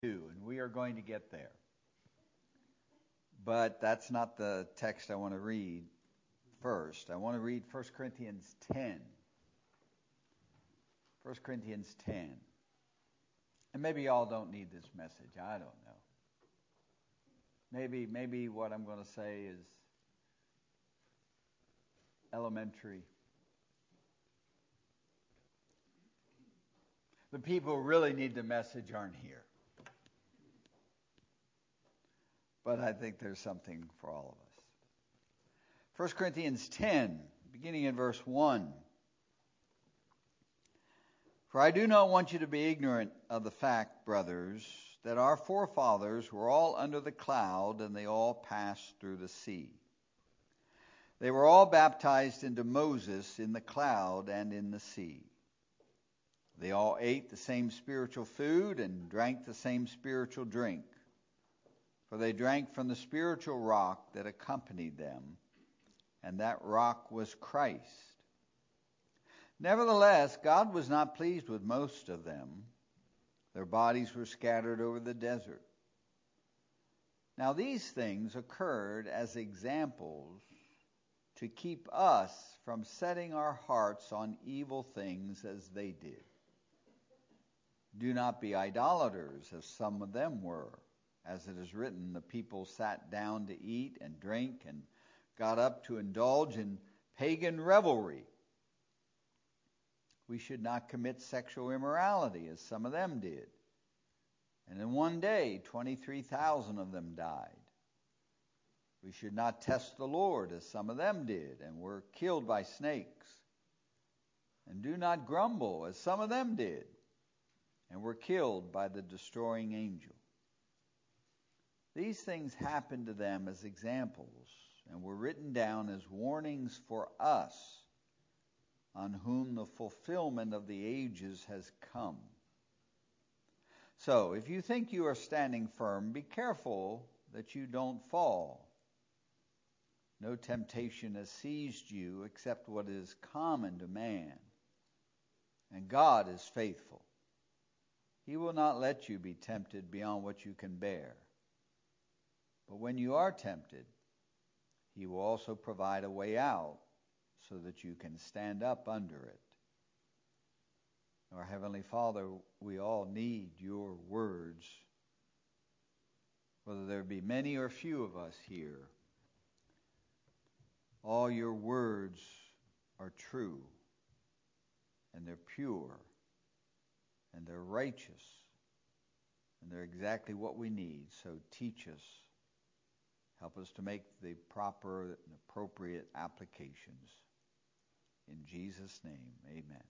2, and we are going to get there. But that's not the text I want to read first. I want to read 1 Corinthians 10. 1 Corinthians 10. And maybe y'all don't need this message. I don't know. Maybe what I'm going to say is elementary. The people who really need the message aren't here. But I think there's something for all of us. 1 Corinthians 10, beginning in verse 1. For I do not want you to be ignorant of the fact, brothers, that our forefathers were all under the cloud, and they all passed through the sea. They were all baptized into Moses in the cloud and in the sea. They all ate the same spiritual food and drank the same spiritual drink. For they drank from the spiritual rock that accompanied them, and that rock was Christ. Nevertheless, God was not pleased with most of them. Their bodies were scattered over the desert. Now these things occurred as examples to keep us from setting our hearts on evil things as they did. Do not be idolaters, as some of them were. As it is written, the people sat down to eat and drink and got up to indulge in pagan revelry. We should not commit sexual immorality, as some of them did. And in one day, 23,000 of them died. We should not test the Lord, as some of them did, and were killed by snakes. And do not grumble, as some of them did, and were killed by the destroying angel. These things happened to them as examples, and were written down as warnings for us, on whom the fulfillment of the ages has come. So, if you think you are standing firm, be careful that you don't fall. No temptation has seized you except what is common to man, and God is faithful. He will not let you be tempted beyond what you can bear. But when you are tempted, He will also provide a way out so that you can stand up under it. Our Heavenly Father, we all need your words. Whether there be many or few of us here, all your words are true, and they're pure, and they're righteous, and they're exactly what we need. So teach us. Help us to make the proper and appropriate applications. In Jesus' name, amen.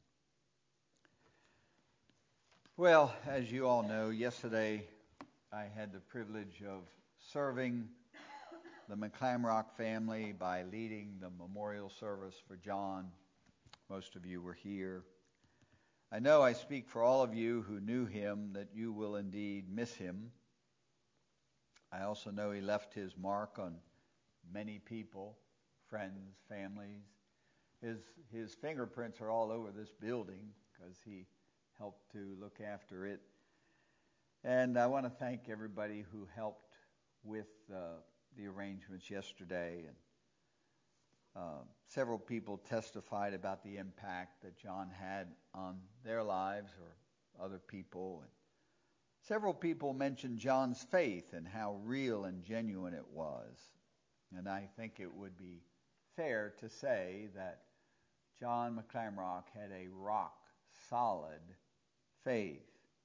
Well, as you all know, yesterday I had the privilege of serving the McClamrock family by leading the memorial service for John. Most of you were here. I know I speak for all of you who knew him that you will indeed miss him. I also know he left his mark on many people, friends, families. His fingerprints are all over this building because he helped to look after it. And I want to thank everybody who helped with the arrangements yesterday. And several people testified about the impact that John had on their lives or other people. And several people mentioned John's faith and how real and genuine it was. And I think it would be fair to say that John McClamrock had a rock-solid faith.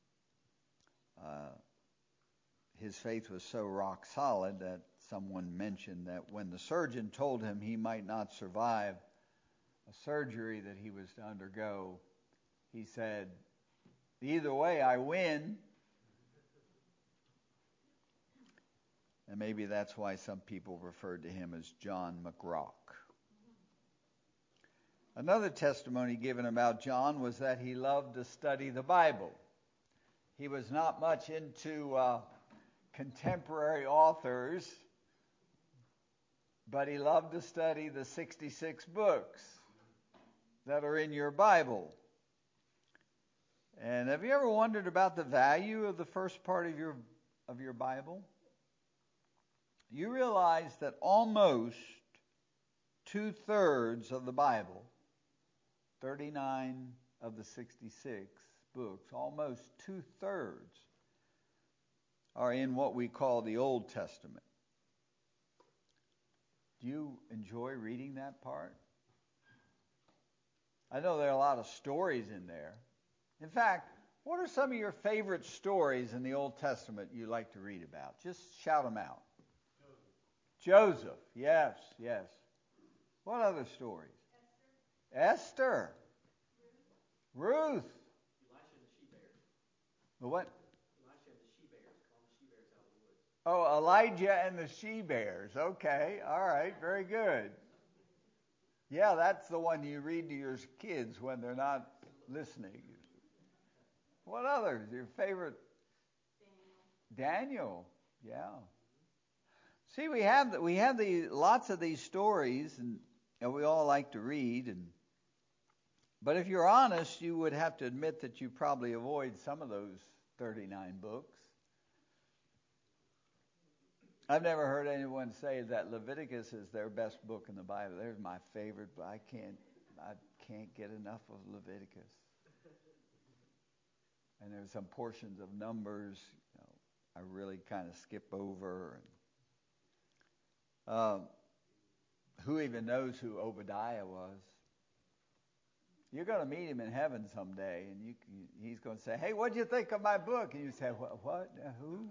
His faith was so rock-solid that someone mentioned that when the surgeon told him he might not survive a surgery that he was to undergo, he said, "Either way, I win." And maybe that's why some people referred to him as John McRock. Another testimony given about John was that he loved to study the Bible. He was not much into contemporary authors, but he loved to study the 66 books that are in your Bible. And have you ever wondered about the value of the first part of your Bible? You realize that almost 2/3 of the Bible, 39 of the 66 books, almost 2/3 are in what we call the Old Testament. Do you enjoy reading that part? I know there are a lot of stories in there. In fact, what are some of your favorite stories in the Old Testament you like to read about? Just shout them out. Joseph. Yes, yes. What other stories? Esther. Ruth. Elisha and the she-bears. The what? Elisha and the she-bears. Call them the she-bears out of the woods. Oh, Elijah and the she-bears. Okay, all right, very good. Yeah, that's the one you read to your kids when they're not listening. What others? Your favorite? Daniel. Yeah. See, we have lots of these stories, and we all like to read. But if you're honest, you would have to admit that you probably avoid some of those 39 books. I've never heard anyone say that Leviticus is their best book in the Bible. There's my favorite, but I can't get enough of Leviticus. And there's some portions of Numbers, I really kind of skip over. Who even knows who Obadiah was? You're going to meet him in heaven someday, and he's going to say, "Hey, what did you think of my book?" And you say, "What? Who?"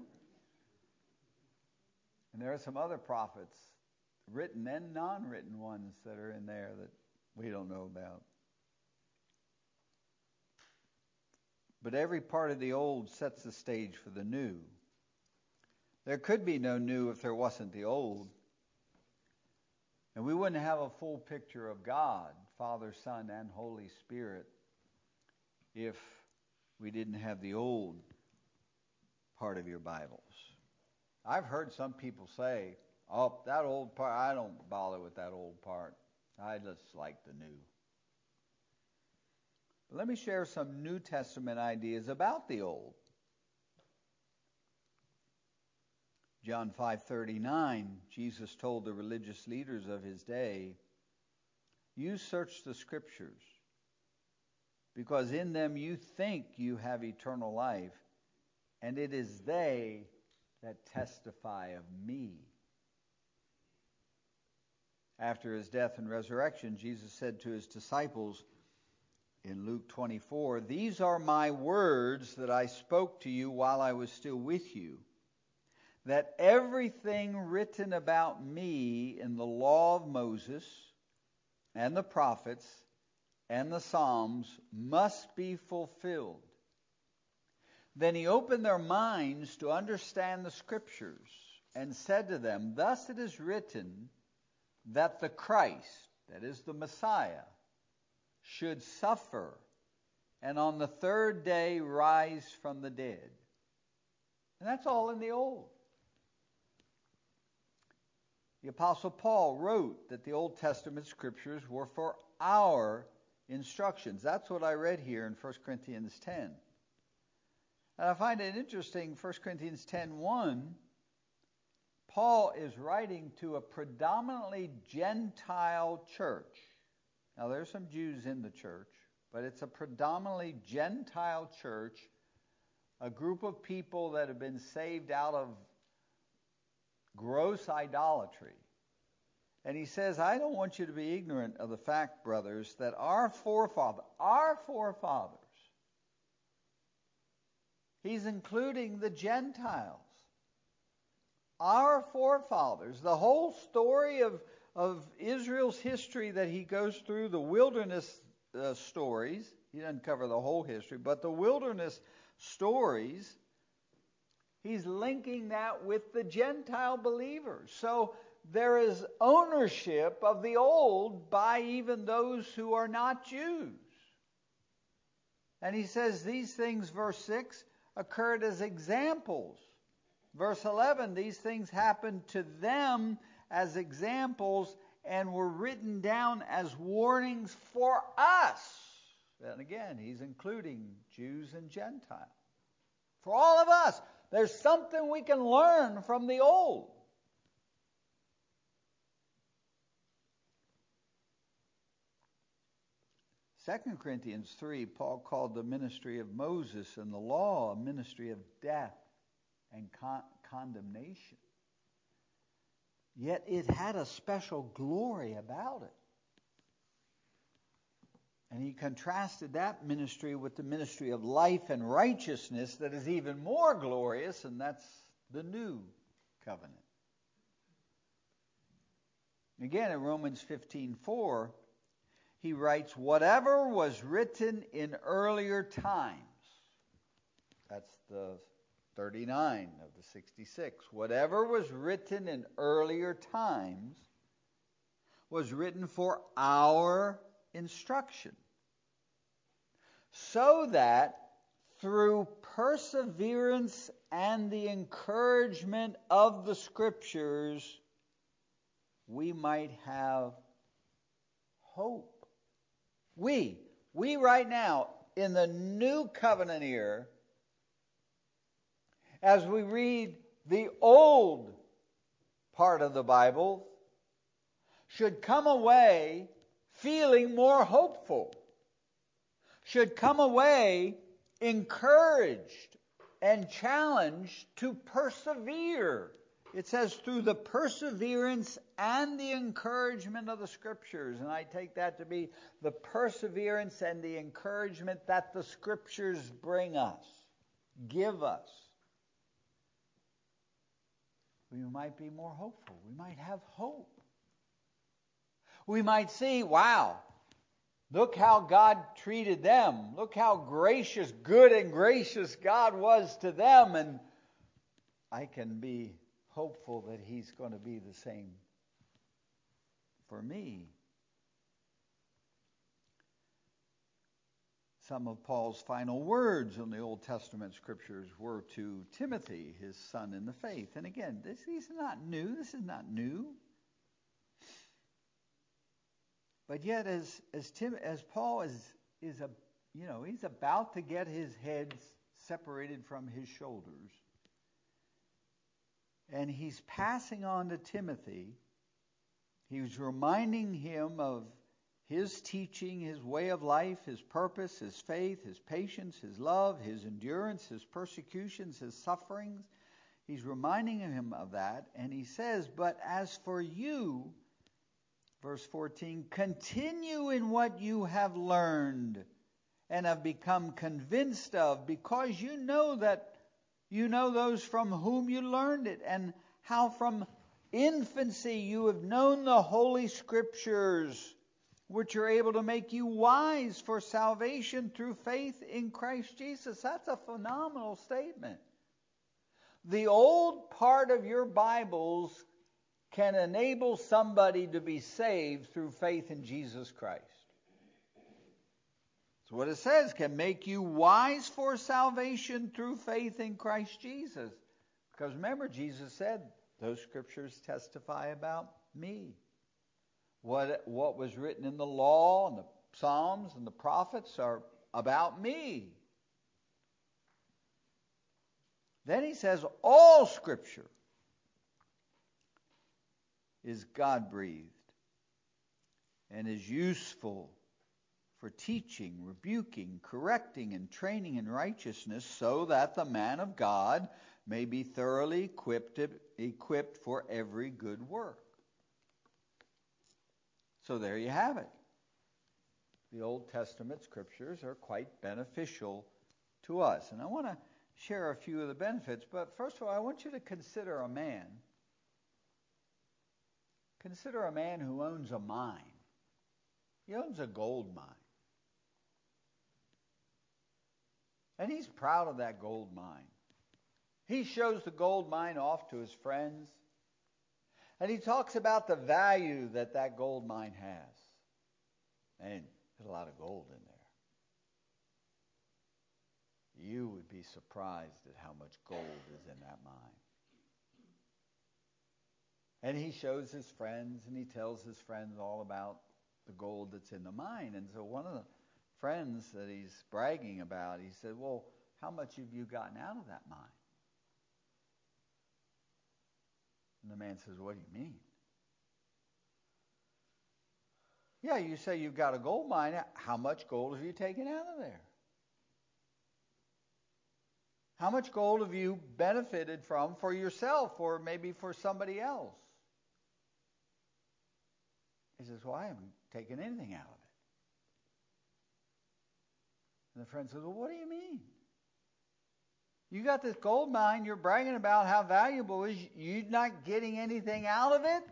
And there are some other prophets, written and non-written ones, that are in there that we don't know about. But every part of the old sets the stage for the new. There could be no new if there wasn't the old. And we wouldn't have a full picture of God, Father, Son, and Holy Spirit, if we didn't have the old part of your Bibles. I've heard some people say, "Oh, that old part, I don't bother with that old part. I just like the new." But let me share some New Testament ideas about the old. John 5:39, Jesus told the religious leaders of his day, "You search the Scriptures, because in them you think you have eternal life, and it is they that testify of me." After his death and resurrection, Jesus said to his disciples in Luke 24, "These are my words that I spoke to you while I was still with you, that everything written about me in the law of Moses and the prophets and the Psalms must be fulfilled." Then he opened their minds to understand the Scriptures and said to them, "Thus it is written that the Christ," that is the Messiah, "should suffer and on the third day rise from the dead." And that's all in the Old. The Apostle Paul wrote that the Old Testament Scriptures were for our instructions. That's what I read here in 1 Corinthians 10. And I find it interesting, 1 Corinthians 10:1, Paul is writing to a predominantly Gentile church. Now, there's some Jews in the church, but it's a predominantly Gentile church, a group of people that have been saved out of gross idolatry. And he says, "I don't want you to be ignorant of the fact, brothers, that our forefathers, he's including the Gentiles, our forefathers, the whole story of Israel's history that he goes through, the wilderness stories, he doesn't cover the whole history, but the wilderness stories, he's linking that with the Gentile believers. So there is ownership of the old by even those who are not Jews. And he says these things, verse 6, occurred as examples. Verse 11, these things happened to them as examples and were written down as warnings for us. And again, he's including Jews and Gentiles. For all of us, there's something we can learn from the old. Second Corinthians 3, Paul called the ministry of Moses and the law a ministry of death and condemnation. Yet it had a special glory about it. And he contrasted that ministry with the ministry of life and righteousness that is even more glorious, and that's the new covenant. Again, in Romans 15:4, he writes, whatever was written in earlier times, that's the 39 of the 66, whatever was written in earlier times was written for our instruction, so that through perseverance and the encouragement of the Scriptures, we might have hope. We right now, in the new covenant era, as we read the old part of the Bible, should come away feeling more hopeful, should come away encouraged and challenged to persevere. It says through the perseverance and the encouragement of the Scriptures. And I take that to be the perseverance and the encouragement that the Scriptures bring us, give us. We might be more hopeful. We might have hope. We might see, wow, look how God treated them. Look how gracious, good and gracious God was to them. And I can be hopeful that He's going to be the same for me. Some of Paul's final words in the Old Testament Scriptures were to Timothy, his son in the faith. And again, this is not new. This is not new. But yet, as Paul is he's about to get his head separated from his shoulders, and he's passing on to Timothy. He was reminding him of his teaching, his way of life, his purpose, his faith, his patience, his love, his endurance, his persecutions, his sufferings. He's reminding him of that. And he says, but as for you, verse 14, continue in what you have learned and have become convinced of, because you know those from whom you learned it, and how from infancy you have known the Holy Scriptures, which are able to make you wise for salvation through faith in Christ Jesus. That's a phenomenal statement. The old part of your Bibles can enable somebody to be saved through faith in Jesus Christ. That's what it says, can make you wise for salvation through faith in Christ Jesus. Because remember, Jesus said, those Scriptures testify about me. What was written in the law and the Psalms and the prophets are about me. Then he says, all Scripture is God-breathed and is useful for teaching, rebuking, correcting, and training in righteousness, so that the man of God may be thoroughly equipped for every good work. So there you have it. The Old Testament Scriptures are quite beneficial to us. And I want to share a few of the benefits, but first of all, I want you to consider a man. Consider a man who owns a mine. He owns a gold mine. And he's proud of that gold mine. He shows the gold mine off to his friends. And he talks about the value that gold mine has. And there's a lot of gold in there. You would be surprised at how much gold is in that mine. And he shows his friends, and he tells his friends all about the gold that's in the mine. And so one of the friends that he's bragging about. He said, well, how much have you gotten out of that mine? And the man says, what do you mean? Yeah, you say you've got a gold mine. How much gold have you taken out of there? How much gold have you benefited from for yourself or maybe for somebody else? He says, well, I haven't taken anything out of it. And the friend says, well, what do you mean? You got this gold mine, you're bragging about how valuable it is, you're not getting anything out of it?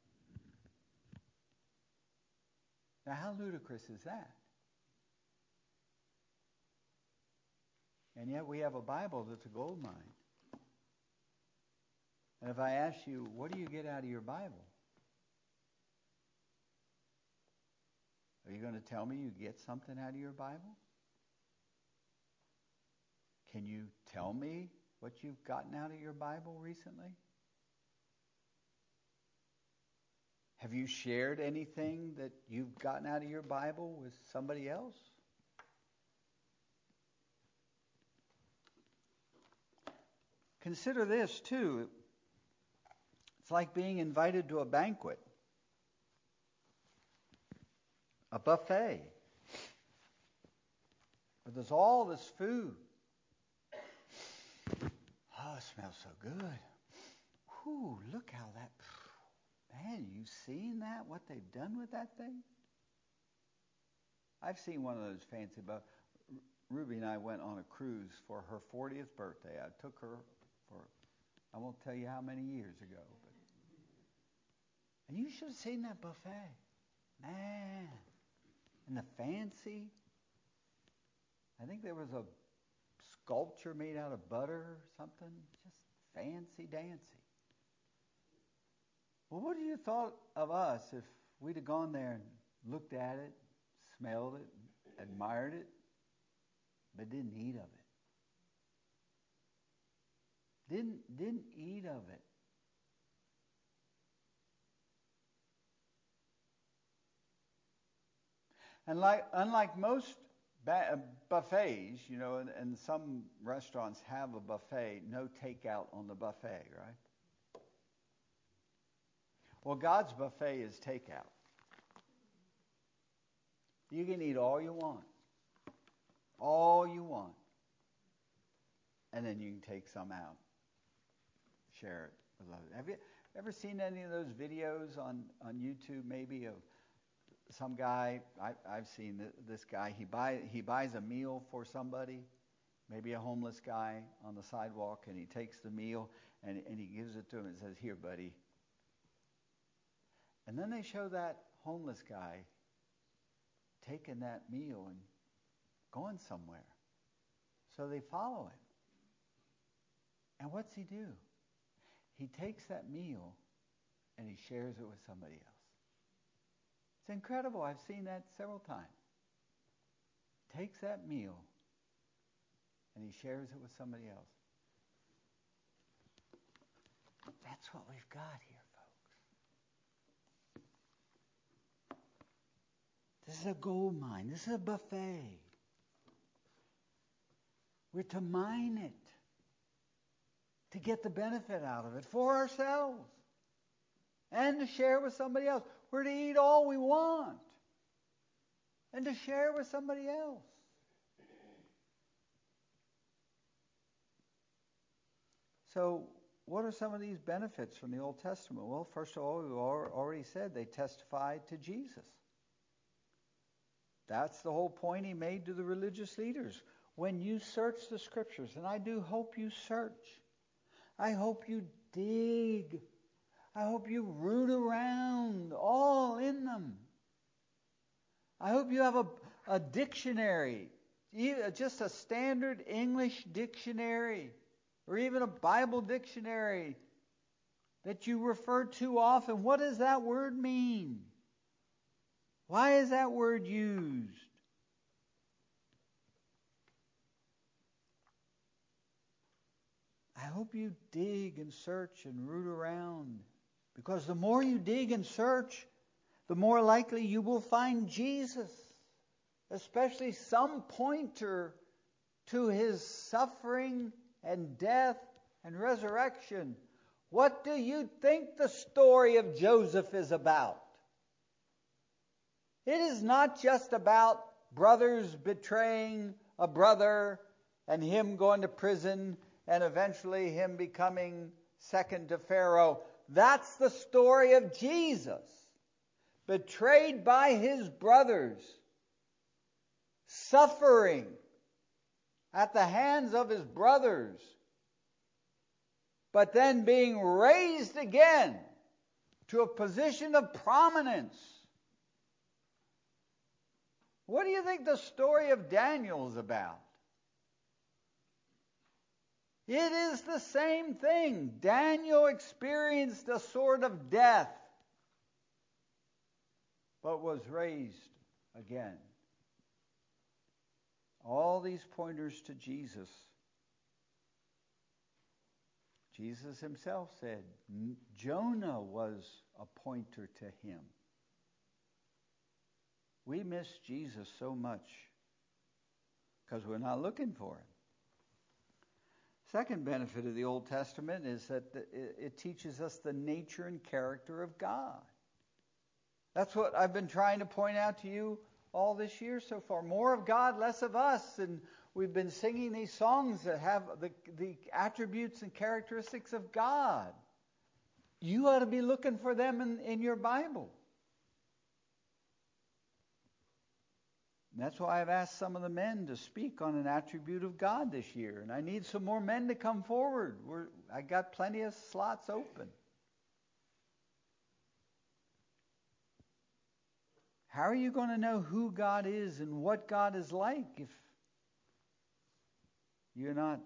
Now, how ludicrous is that? And yet we have a Bible that's a gold mine. And if I ask you, what do you get out of your Bible? Are you going to tell me you get something out of your Bible? Can you tell me what you've gotten out of your Bible recently? Have you shared anything that you've gotten out of your Bible with somebody else? Consider this, too. It's like being invited to a banquet, a buffet, where there's all this food. Oh, it smells so good. Whew, look how that... Man, you seen that? What they've done with that thing? I've seen one of those fancy boats. Ruby and I went on a cruise for her 40th birthday. I took her for, I won't tell you how many years ago. And you should have seen that buffet. Man. And the fancy. I think there was a sculpture made out of butter or something. Just fancy dancy. Well, what would you have thought of us if we'd have gone there and looked at it, smelled it, admired it, but didn't eat of it? Didn't eat of it. And unlike most buffets, you know, and some restaurants have a buffet, no takeout on the buffet, right? Well, God's buffet is takeout. You can eat all you want. All you want. And then you can take some out. Share it with others. Have you ever seen any of those videos on YouTube maybe of some guy? I've seen this guy. He buys a meal for somebody, maybe a homeless guy on the sidewalk, and he takes the meal and he gives it to him and says, "Here, buddy." And then they show that homeless guy taking that meal and going somewhere. So they follow him. And what's he do? He takes that meal and he shares it with somebody else. It's incredible. I've seen that several times. Takes that meal and he shares it with somebody else. That's what we've got here, folks. This is a gold mine. This is a buffet. We're to mine it, to get the benefit out of it for ourselves and to share with somebody else. We're to eat all we want and to share with somebody else. So, what are some of these benefits from the Old Testament? Well, first of all, we already said they testified to Jesus. That's the whole point he made to the religious leaders. When you search the Scriptures, and I do hope you search, I hope you dig, I hope you root around all in them. I hope you have a dictionary, just a standard English dictionary, or even a Bible dictionary that you refer to often. What does that word mean? Why is that word used? I hope you dig and search and root around, because the more you dig and search, the more likely you will find Jesus. especially some pointer to his suffering and death and resurrection. What do you think the story of Joseph is about? It is not just about brothers betraying a brother and him going to prison and eventually him becoming second to Pharaoh. That's the story of Jesus, betrayed by his brothers, suffering at the hands of his brothers, but then being raised again to a position of prominence. What do you think the story of Daniel is about? It is the same thing. Daniel experienced a sort of death, but was raised again. All these pointers to Jesus. Jesus himself said Jonah was a pointer to him. We miss Jesus so much because we're not looking for him. Second benefit of the Old Testament is that it teaches us the nature and character of God. That's what I've been trying to point out to you all this year so far. More of God, less of us. And we've been singing these songs that have the attributes and characteristics of God. You ought to be looking for them in your Bible. And that's why I've asked some of the men to speak on an attribute of God this year. And I need some more men to come forward. I got plenty of slots open. How are you going to know who God is and what God is like if you're not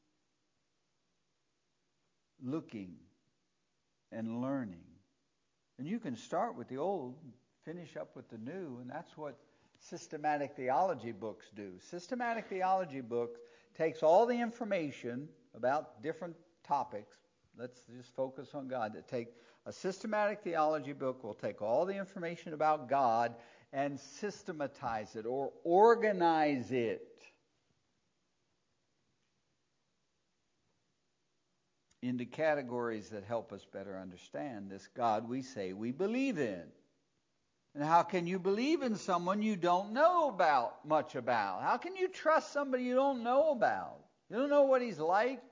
looking and learning? And you can start with the old, finish up with the new, and that's what systematic theology books do. Systematic theology books takes all the information about different topics. Let's just focus on God. A systematic theology book will take all the information about God and systematize it or organize it into categories that help us better understand this God we say we believe in. And how can you believe in someone you don't know much about? How can you trust somebody you don't know about? You don't know what he's like.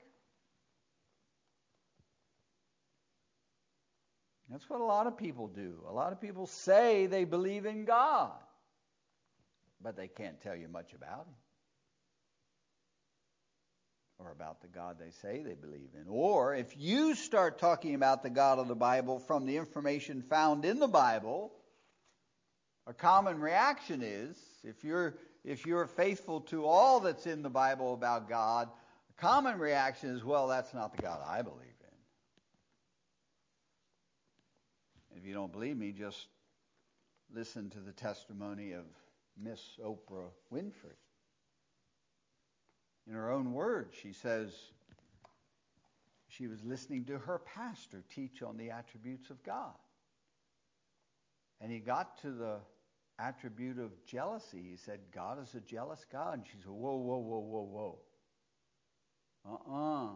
That's what a lot of people do. A lot of people say they believe in God, but they can't tell you much about him or about the God they say they believe in. Or if you start talking about the God of the Bible from the information found in the Bible, a common reaction is, if you're faithful to all that's in the Bible about God, a common reaction is, well, that's not the God I believe in. If you don't believe me, just listen to the testimony of Miss Oprah Winfrey. In her own words, she says she was listening to her pastor teach on the attributes of God. And he got to the attribute of jealousy. He said, God is a jealous God. And she said, whoa, whoa, whoa, whoa, whoa.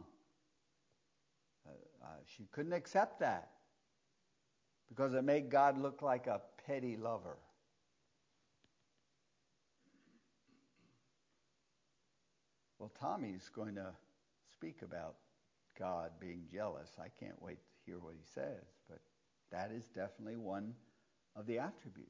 She couldn't accept that because it made God look like a petty lover. Well, Tommy's going to speak about God being jealous. I can't wait to hear what he says, but that is definitely one of the attributes.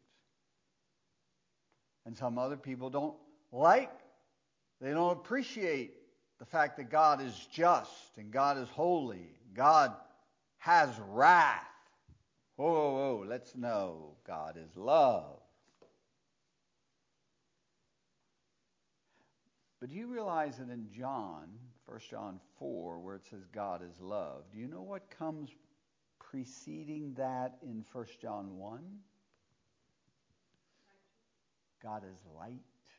And some other people they don't appreciate the fact that God is just and God is holy. God has wrath. Whoa, whoa, whoa, let's know God is love. But do you realize that in John, 1 John 4, where it says God is love, do you know what comes preceding that in 1 John 1? God is light,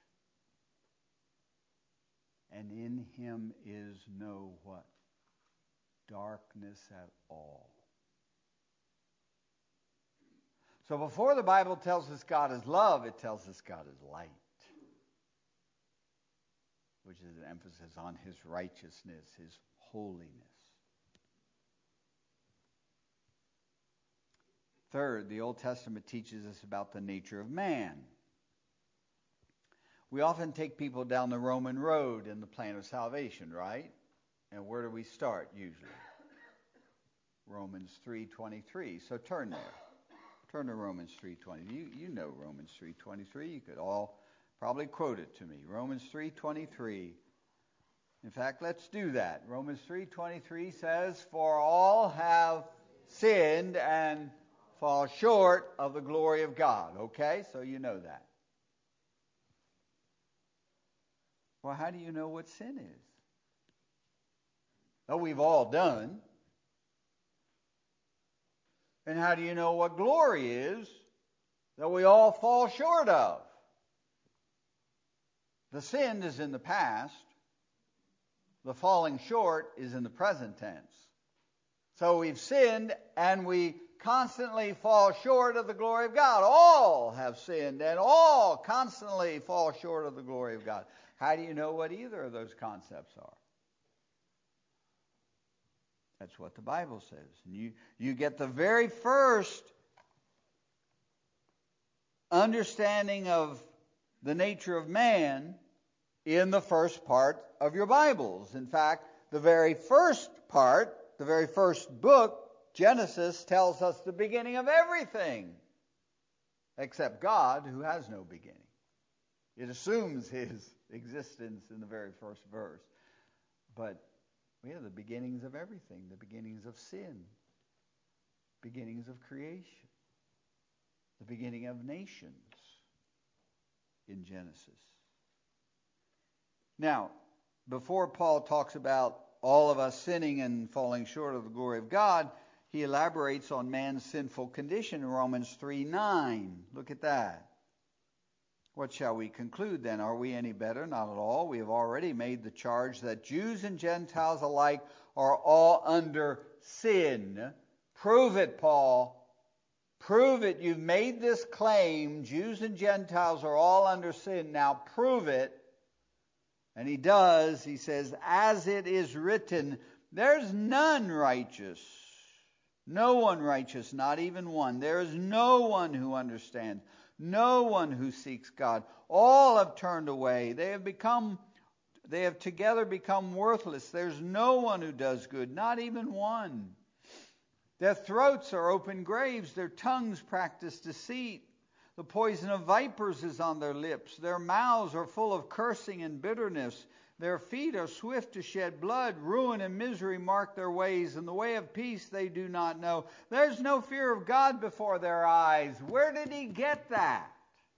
and in him is no what? Darkness at all. So before the Bible tells us God is love, it tells us God is light. which is an emphasis on his righteousness, his holiness. Third, the Old Testament teaches us about the nature of man. We often take people down the Roman road in the plan of salvation, right? And where do we start usually? Romans 3:23. So turn there. Turn to Romans 3:20. You know Romans 3:23. You could all probably quote it to me. Romans 3:23. In fact, let's do that. Romans 3:23 says, "For all have sinned and fall short of the glory of God." Okay, so you know that. Well, how do you know what sin is? Well, we've all done. And how do you know what glory is that we all fall short of? The sin is in the past. The falling short is in the present tense. So we've sinned and we constantly fall short of the glory of God. All have sinned and all constantly fall short of the glory of God. How do you know what either of those concepts are? That's what the Bible says. And you get the very first understanding of the nature of man in the first part of your Bibles. In fact, the very first part, the very first book, Genesis, tells us the beginning of everything, except God, who has no beginning. It assumes his existence in the very first verse. But we have the beginnings of everything, the beginnings of sin, beginnings of creation, the beginning of nations in Genesis. Now, before Paul talks about all of us sinning and falling short of the glory of God, he elaborates on man's sinful condition in Romans 3:9. Look at that. What shall we conclude then? Are we any better? Not at all. We have already made the charge that Jews and Gentiles alike are all under sin. Prove it, Paul. Prove it. You've made this claim. Jews and Gentiles are all under sin. Now prove it. And he does. He says, as it is written, there's none righteous. No one righteous, not even one. There is no one who understands. No one who seeks God. All have turned away. They have together become worthless. There's no one who does good, not even one. Their throats are open graves. Their tongues practice deceit. The poison of vipers is on their lips. Their mouths are full of cursing and bitterness. Their feet are swift to shed blood. Ruin and misery mark their ways, and the way of peace they do not know. There's no fear of God before their eyes. Where did he get that?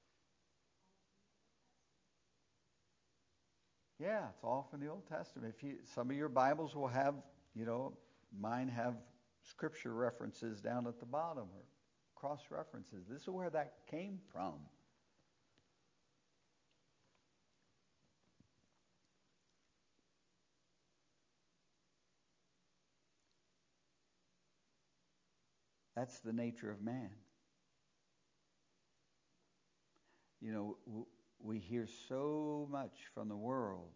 Yeah, it's all from the Old Testament. Some of your Bibles will have, mine have scripture references down at the bottom or cross references. This is where that came from. That's the nature of man. We hear so much from the world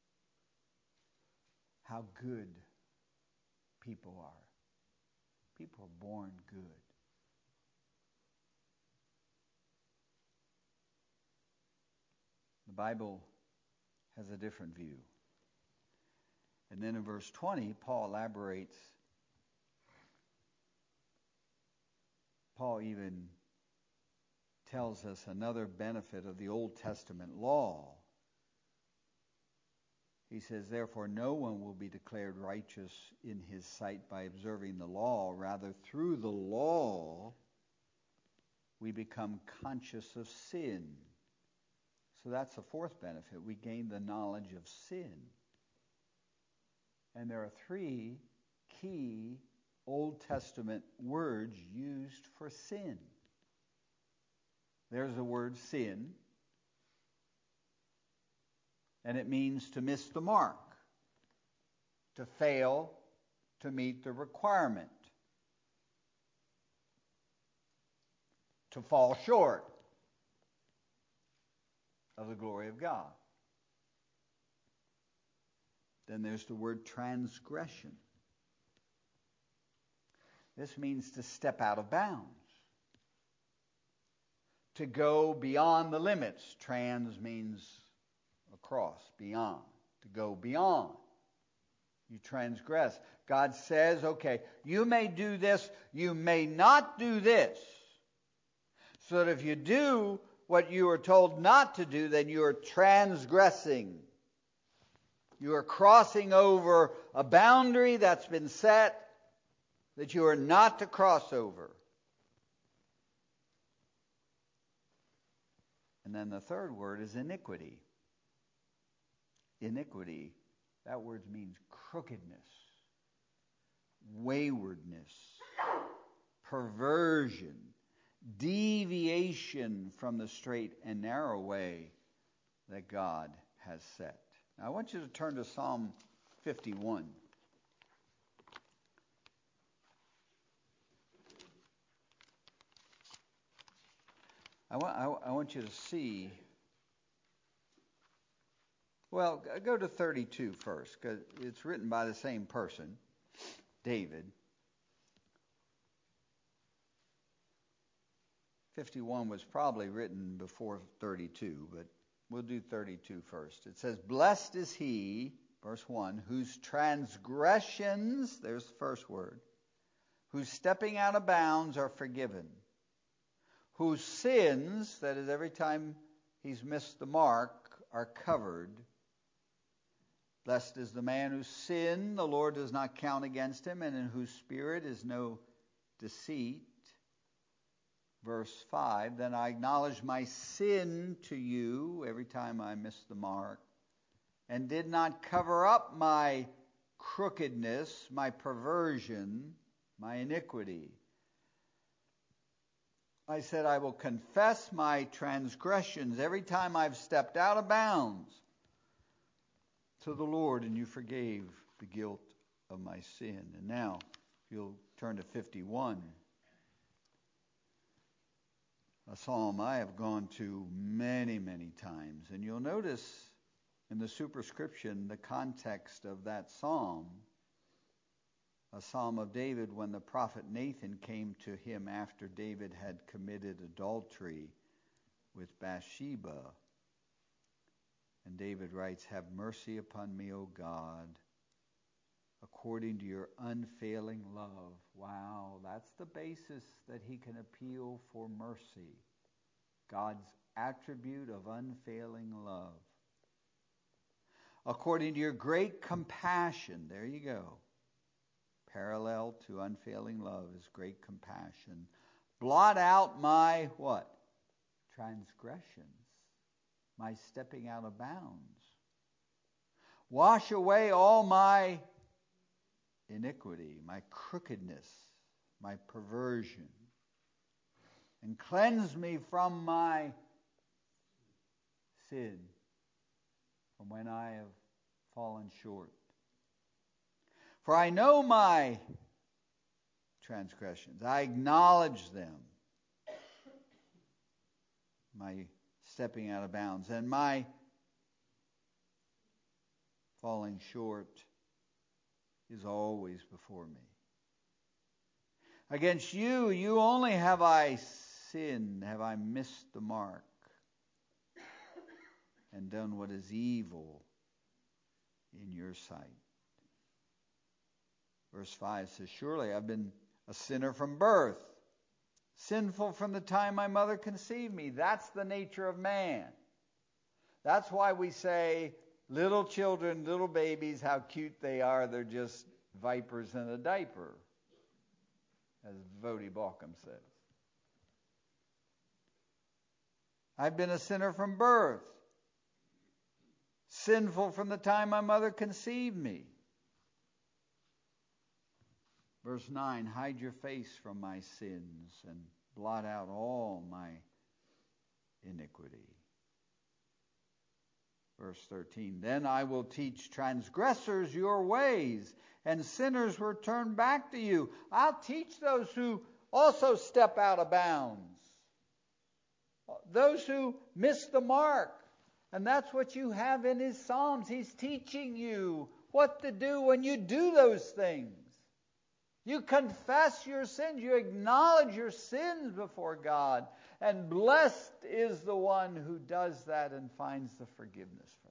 how good people are. People are born good. The Bible has a different view. And then in verse 20, Paul elaborates. Paul even tells us another benefit of the Old Testament law. He says, therefore, no one will be declared righteous in his sight by observing the law. Rather, through the law, we become conscious of sin. So that's the fourth benefit. We gain the knowledge of sin. And there are three key Old Testament words used for sin. There's the word sin, and it means to miss the mark, to fail to meet the requirement, to fall short of the glory of God. Then there's the word transgression. This means to step out of bounds. To go beyond the limits. Trans means across, beyond. To go beyond. You transgress. God says, okay, you may do this, you may not do this. So that if you do what you are told not to do, then you are transgressing. You are crossing over a boundary that's been set that you are not to cross over. And then the third word is iniquity. Iniquity, that word means crookedness, waywardness, perversion, deviation from the straight and narrow way that God has set. Now, I want you to turn to Psalm 51. I want you to see. Well, go to 32 first, because it's written by the same person, David. 51 was probably written before 32, but we'll do 32 first. It says, "Blessed is he," verse 1, "whose transgressions," there's the first word, "whose stepping out of bounds are forgiven, whose sins," that is every time he's missed the mark, "are covered. Blessed is the man whose sin the Lord does not count against him, and in whose spirit is no deceit." Verse 5, "Then I acknowledged my sin to you," every time I missed the mark, "and did not cover up my crookedness, my perversion, my iniquity. I said, I will confess my transgressions every time I've stepped out of bounds to the Lord, and you forgave the guilt of my sin." And now, if you'll turn to 51, a psalm I have gone to many, many times. And you'll notice in the superscription the context of that psalm, a psalm of David when the prophet Nathan came to him after David had committed adultery with Bathsheba. And David writes, "Have mercy upon me, O God, according to your unfailing love." Wow, that's the basis that he can appeal for mercy. God's attribute of unfailing love. "According to your great compassion," there you go. Parallel to unfailing love is great compassion. "Blot out my," what? "Transgressions, my stepping out of bounds. Wash away all my iniquity, my crookedness, my perversion, and cleanse me from my sin, from when I have fallen short. For I know my transgressions, I acknowledge them, my stepping out of bounds, and my falling short is always before me. Against you, you only have I sinned, have I missed the mark, and done what is evil in your sight." Verse 5 says, "Surely I've been a sinner from birth, sinful from the time my mother conceived me." That's the nature of man. That's why we say little children, little babies, how cute they are. They're just vipers in a diaper, as Vodi Balcom says. I've been a sinner from birth, sinful from the time my mother conceived me. Verse 9, "Hide your face from my sins and blot out all my iniquity." Verse 13, "Then I will teach transgressors your ways, and sinners will turn back to you." I'll teach those who also step out of bounds, those who miss the mark. And that's what you have in his Psalms. He's teaching you what to do when you do those things. You confess your sins. You acknowledge your sins before God. And blessed is the one who does that and finds the forgiveness for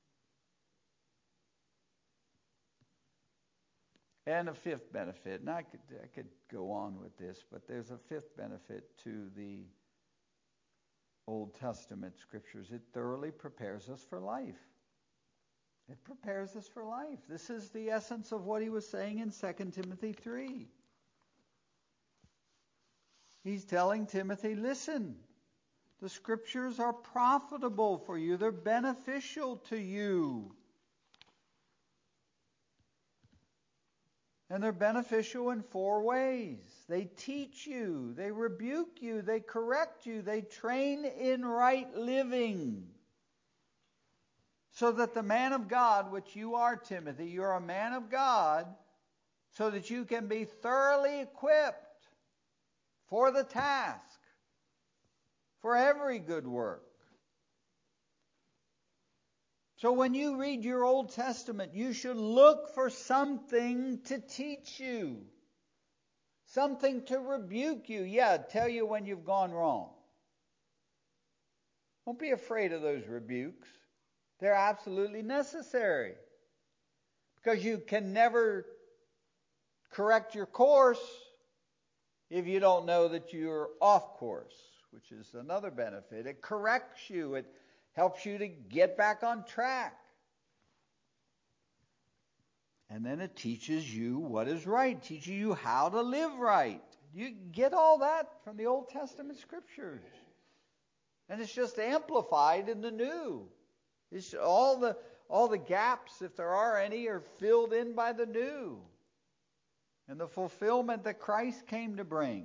that. And a fifth benefit, and I could go on with this, but there's a fifth benefit to the Old Testament scriptures. It thoroughly prepares us for life. It prepares us for life. This is the essence of what he was saying in 2 Timothy 3. He's telling Timothy, listen, the scriptures are profitable for you. They're beneficial to you. And they're beneficial in 4 ways. They teach you, they rebuke you, they correct you, they train in right living. So that the man of God, which you are, Timothy, you're a man of God, so that you can be thoroughly equipped for the task, for every good work. So when you read your Old Testament, you should look for something to teach you, something to rebuke you. Yeah, tell you when you've gone wrong. Don't be afraid of those rebukes. They're absolutely necessary, because you can never correct your course if you don't know that you're off course, which is another benefit. It corrects you. It helps you to get back on track. And then it teaches you what is right, teaches you how to live right. You get all that from the Old Testament scriptures. And it's just amplified in the New. It's all the gaps, if there are any, are filled in by the New. And the fulfillment that Christ came to bring.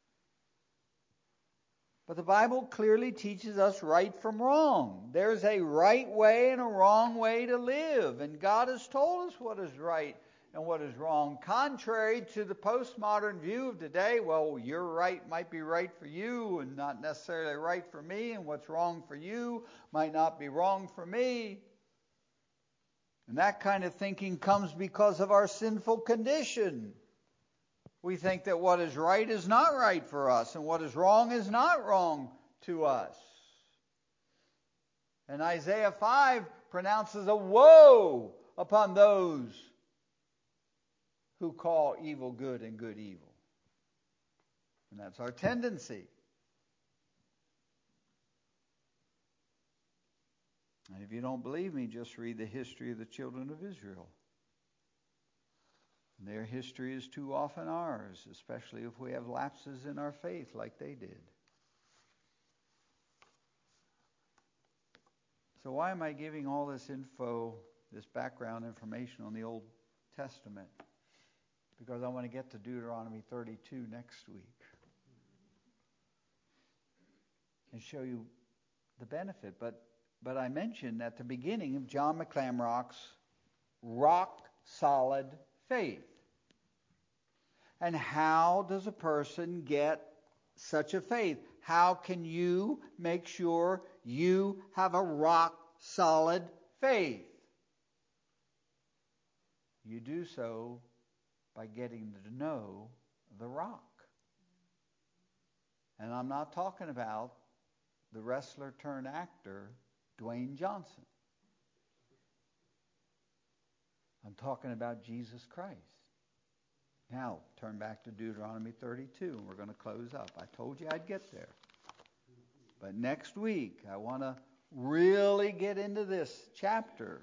But the Bible clearly teaches us right from wrong. There's a right way and a wrong way to live. And God has told us what is right and what is wrong. Contrary to the postmodern view of today, well, your right might be right for you and not necessarily right for me. And what's wrong for you might not be wrong for me. And that kind of thinking comes because of our sinful condition. We think that what is right is not right for us, and what is wrong is not wrong to us. And Isaiah 5 pronounces a woe upon those who call evil good and good evil. And that's our tendency. And if you don't believe me, just read the history of the children of Israel. Their history is too often ours, especially if we have lapses in our faith like they did. So why am I giving all this info, this background information on the Old Testament? Because I want to get to Deuteronomy 32 next week and show you the benefit. But I mentioned at the beginning of John McClamrock's rock-solid faith. And how does a person get such a faith? How can you make sure you have a rock-solid faith? You do so by getting to know the rock. And I'm not talking about the wrestler turned actor, Dwayne Johnson. I'm talking about Jesus Christ. Now, turn back to Deuteronomy 32, and we're going to close up. I told you I'd get there. But next week, I want to really get into this chapter.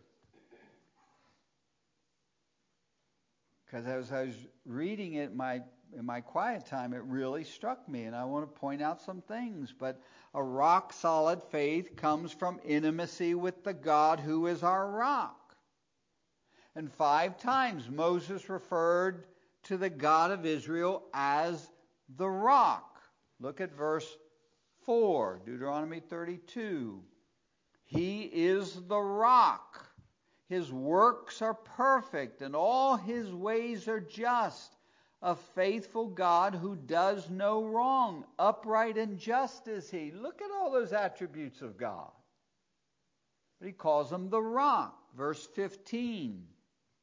Because as I was reading it in my quiet time, it really struck me, and I want to point out some things. But a rock-solid faith comes from intimacy with the God who is our rock. And 5 times Moses referred to the God of Israel as the rock. Look at verse 4, Deuteronomy 32. He is the rock. His works are perfect, and all his ways are just. A faithful God who does no wrong. Upright and just is he. Look at all those attributes of God. But he calls him the rock. Verse 15.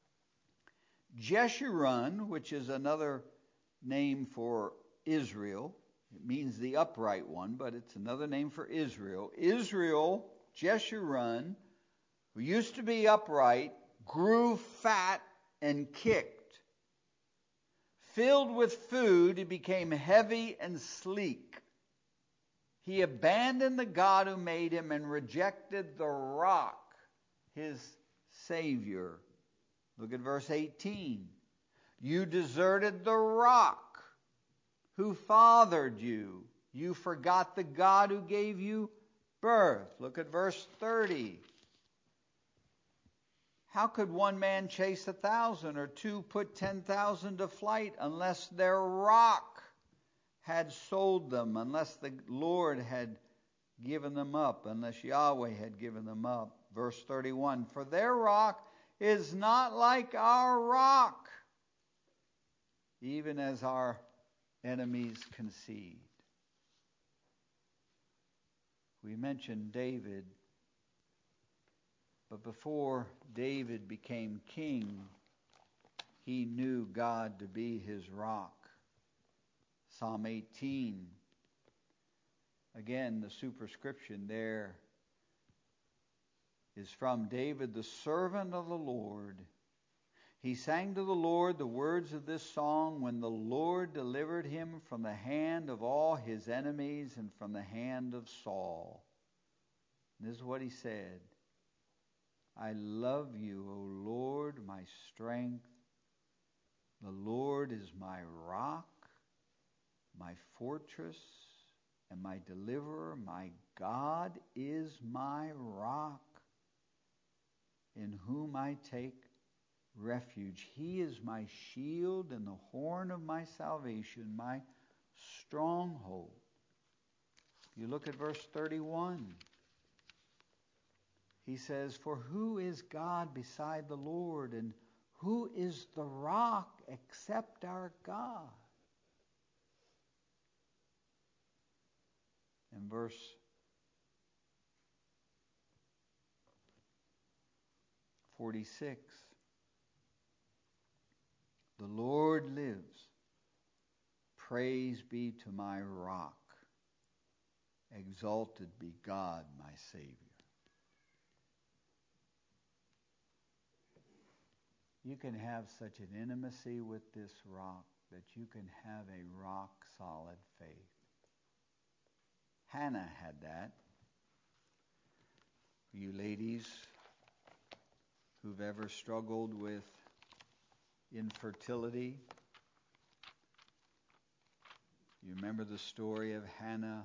Jeshurun, which is another name for Israel. It means the upright one, but it's another name for Israel. Israel, Jeshurun, who used to be upright, grew fat and kicked. Filled with food, he became heavy and sleek. He abandoned the God who made him and rejected the rock, his Savior. Look at verse 18. You deserted the rock who fathered you. You forgot the God who gave you birth. Look at verse 30. How could one man chase 1,000 or two put 10,000 to flight unless their rock had sold them, unless the Lord had given them up, unless Yahweh had given them up? Verse 31, for their rock is not like our rock, even as our enemies concede. We mentioned David, but before David became king, he knew God to be his rock. Psalm 18, again, the superscription there is from David, the servant of the Lord. He sang to the Lord the words of this song when the Lord delivered him from the hand of all his enemies and from the hand of Saul. And this is what he said. I love you, O Lord, my strength. The Lord is my rock, my fortress, and my deliverer. My God is my rock, in whom I take refuge. He is my shield and the horn of my salvation, my stronghold. You look at verse 31. He says, for who is God beside the Lord, and who is the rock except our God? In verse 46, the Lord lives. Praise be to my rock. Exalted be God, my Savior. You can have such an intimacy with this rock that you can have a rock-solid faith. Hannah had that. You ladies who've ever struggled with infertility, you remember the story of Hannah?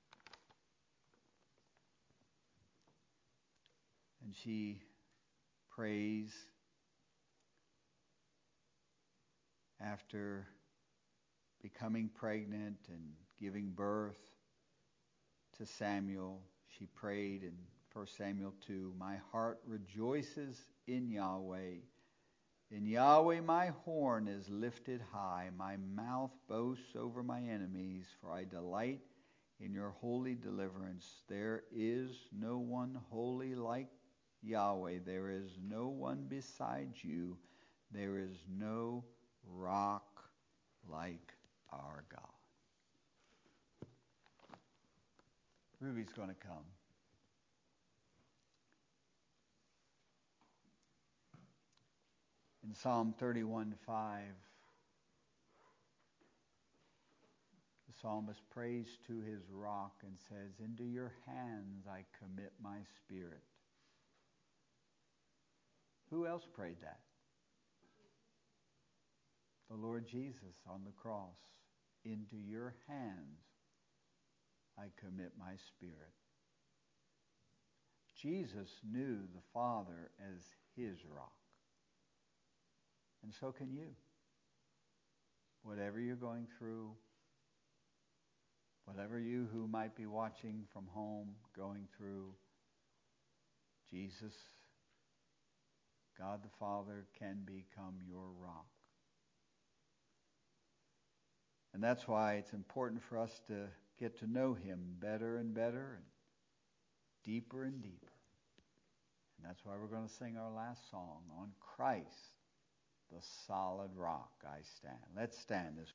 And she prays after becoming pregnant and giving birth to Samuel. She prayed in 1 Samuel 2, my heart rejoices in Yahweh. In Yahweh my horn is lifted high. My mouth boasts over my enemies, for I delight in your holy deliverance. There is no one holy like Yahweh. There is no one beside you. There is no rock like our God. Ruby's going to come. In Psalm 31:5, the psalmist prays to his rock and says, into your hands I commit my spirit. Who else prayed that? The Lord Jesus on the cross. Into your hands I commit my spirit. Jesus knew the Father as his rock. And so can you. Whatever you're going through, whatever you who might be watching from home going through, Jesus, God the Father, can become your rock. And that's why it's important for us to get to know him better and better and deeper and deeper. And that's why we're going to sing our last song, On Christ the solid rock I stand. Let's stand this